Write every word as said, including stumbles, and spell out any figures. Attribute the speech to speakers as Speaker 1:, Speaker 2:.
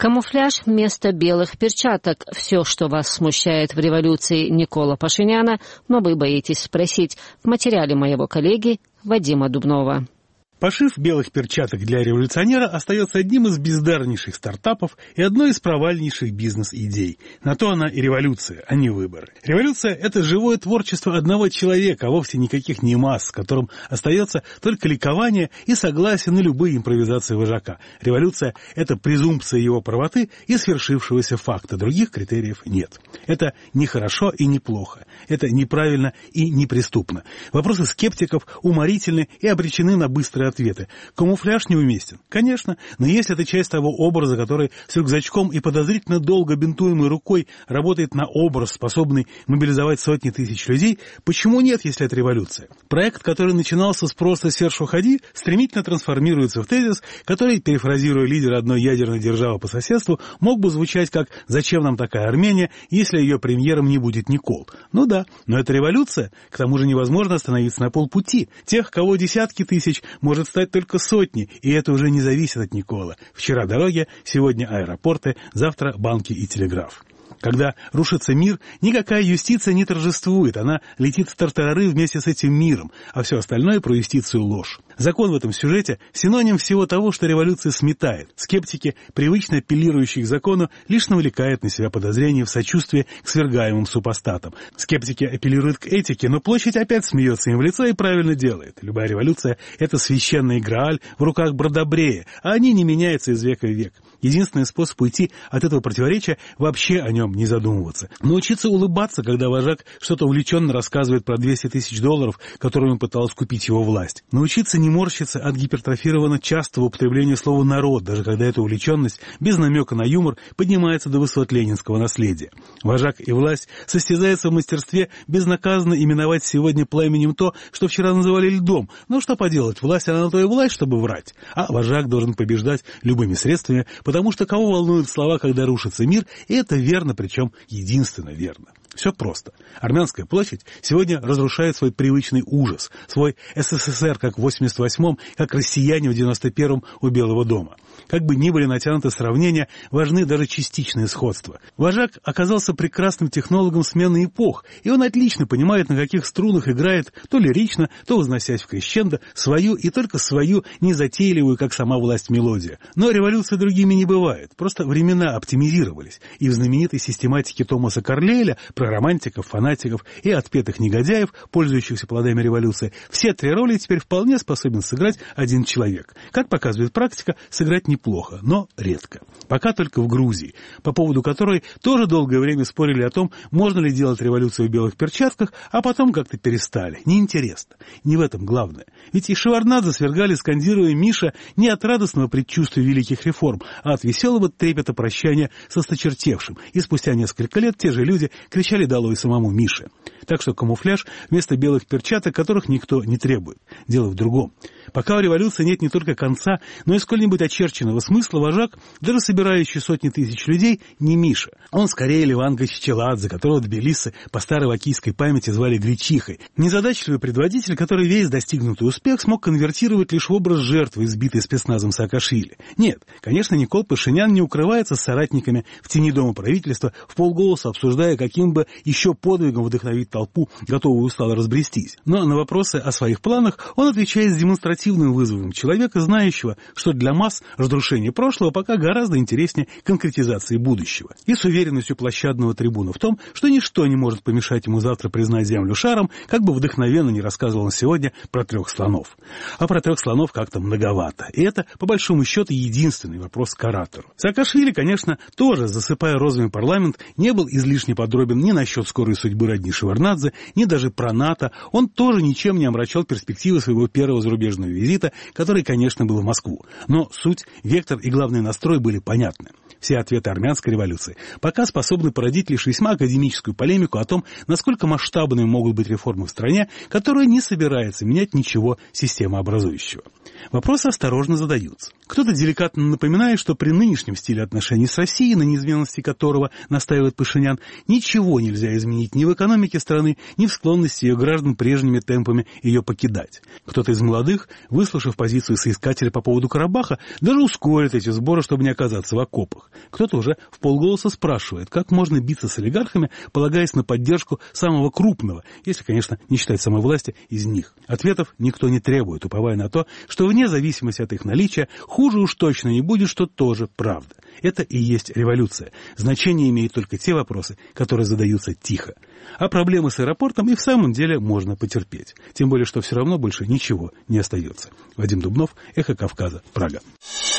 Speaker 1: Камуфляж вместо белых перчаток. Все, что вас смущает в революции Никола Пашиняна, но вы боитесь спросить в материале моего коллеги Вадима Дубнова.
Speaker 2: Пошив белых перчаток для революционера остается одним из бездарнейших стартапов и одной из провальнейших бизнес-идей. На то она и революция, а не выборы. Революция – это живое творчество одного человека, а вовсе никаких не масс, которым остается только ликование и согласие на любые импровизации вожака. Революция – это презумпция его правоты и свершившегося факта. Других критериев нет. Это не хорошо и не плохо. Это неправильно и неприступно. Вопросы скептиков уморительны и обречены на быстрые ответы. Камуфляж неуместен. Конечно, но если это часть того образа, который с рюкзачком и подозрительно долго бинтуемой рукой работает на образ, способный мобилизовать сотни тысяч людей, почему нет, если это революция? Проект, который начинался с просто «сверш уходи», стремительно трансформируется в тезис, который, перефразируя лидера одной ядерной державы по соседству, мог бы звучать как «зачем нам такая Армения, если ее премьером не будет Никол?» Ну да, но это революция. К тому же невозможно остановиться на полпути. Тех, кого десятки тысяч, может стать только сотни, и это уже не зависит от Никола. Вчера дороги, сегодня аэропорты, завтра банки и телеграф. Когда рушится мир, никакая юстиция не торжествует, она летит в тартарары вместе с этим миром, а все остальное про юстицию ложь. Закон в этом сюжете – синоним всего того, что революция сметает. Скептики, привычно апеллирующие к закону, лишь навлекают на себя подозрения в сочувствии к свергаемым супостатам. Скептики апеллируют к этике, но площадь опять смеется им в лицо и правильно делает. Любая революция – это священный Грааль в руках Бродобрея, а они не меняются из века в век. Единственный способ уйти от этого противоречия – вообще о нем не задумываться. Научиться улыбаться, когда вожак что-то увлеченно рассказывает про двести тысяч долларов, которыми он пытался купить его власть. Научиться не морщиться от гипертрофированно частого употребления слова «народ», даже когда эта увлеченность, без намека на юмор, поднимается до высот ленинского наследия. Вожак и власть состязаются в мастерстве безнаказанно именовать сегодня пламенем то, что вчера называли льдом. Но что поделать, власть она на то и власть, чтобы врать. А вожак должен побеждать любыми средствами, потому что кого волнуют слова, когда рушится мир, и это верно, причем единственно верно. Все просто. Армянская площадь сегодня разрушает свой привычный ужас, свой СССР, как в восемьдесят восьмом, как россияне в девяносто первом у Белого дома. Как бы ни были натянуты сравнения, важны даже частичные сходства. Вожак оказался прекрасным технологом смены эпох, и он отлично понимает, на каких струнах играет, то лирично, то возносясь в крещендо, свою и только свою незатейливую, как сама власть, мелодию. Но революции другими не бывает, просто времена оптимизировались, и в знаменитой систематике Томаса Карлейля про романтиков, фанатиков и отпетых негодяев, пользующихся плодами революции, все три роли теперь вполне способен сыграть один человек. Как показывает практика, сыграть неплохо, но редко. Пока только в Грузии, по поводу которой тоже долгое время спорили о том, можно ли делать революцию в белых перчатках, а потом как-то перестали. Неинтересно. Не в этом главное. Ведь и Шеварднадзе свергали, скандируя «Миша» не от радостного предчувствия великих реформ, а от веселого трепета прощания со сточертевшим. И спустя несколько лет те же люди кричали «долой самому Мише». Так что камуфляж вместо белых перчаток, которых никто не требует. Дело в другом. Пока у революции нет не только конца, но и сколь-нибудь очерченного смысла, вожак, даже собирающий сотни тысяч людей, не Миша. Он скорее Леван Гачичеладзе, которого тбилисцы по старой вакийской памяти звали Гречихой. Незадачливый предводитель, который весь достигнутый успех смог конвертировать лишь в образ жертвы, избитой спецназом Саакашвили. Нет, конечно, Никол Пашинян не укрывается с соратниками в тени дома правительства, вполголоса обсуждая, каким бы еще подвигом вдохновить толпу, готовую устало разбрестись. Но на вопросы о своих планах он отвечает с демонстративным вызовом человека, знающего, что для масс разрушение прошлого пока гораздо интереснее конкретизации будущего. И с уверенностью площадного трибуна в том, что ничто не может помешать ему завтра признать землю шаром, как бы вдохновенно не рассказывал он сегодня про трех слонов. А про трех слонов как-то многовато. И это, по большому счету, единственный вопрос к оратору. Саакашвили, конечно, тоже, засыпая розовый парламент, не был излишне подробен ни насчет скорой судьбы родни Шеварднадзе, ни даже про НАТО. Он тоже ничем не омрачал перспективы своего первого зарубежного визита, который, конечно, был в Москву. Но суть, вектор и главный настрой были понятны. Все ответы армянской революции пока способны породить лишь весьма академическую полемику о том, насколько масштабными могут быть реформы в стране, которая не собирается менять ничего системообразующего. Вопросы осторожно задаются. Кто-то деликатно напоминает, что при нынешнем стиле отношений с Россией, на неизменности которого настаивает Пашинян, ничего нельзя изменить ни в экономике страны, ни в склонности ее граждан прежними темпами ее покидать. Кто-то из молодых, выслушав позицию соискателя по поводу Карабаха, даже ускорит эти сборы, чтобы не оказаться в окопах. Кто-то уже вполголоса спрашивает, как можно биться с олигархами, полагаясь на поддержку самого крупного, если, конечно, не считать самой власти, из них. Ответов никто не требует, уповая на то, что вне зависимости от их наличия хуже уж точно не будет, что тоже правда. Это и есть революция. Значение имеют только те вопросы, которые задаются тихо. А проблемы с аэропортом и в самом деле можно потерпеть. Тем более, что все равно больше ничего не остается. Вадим Дубнов, Эхо Кавказа, Прага.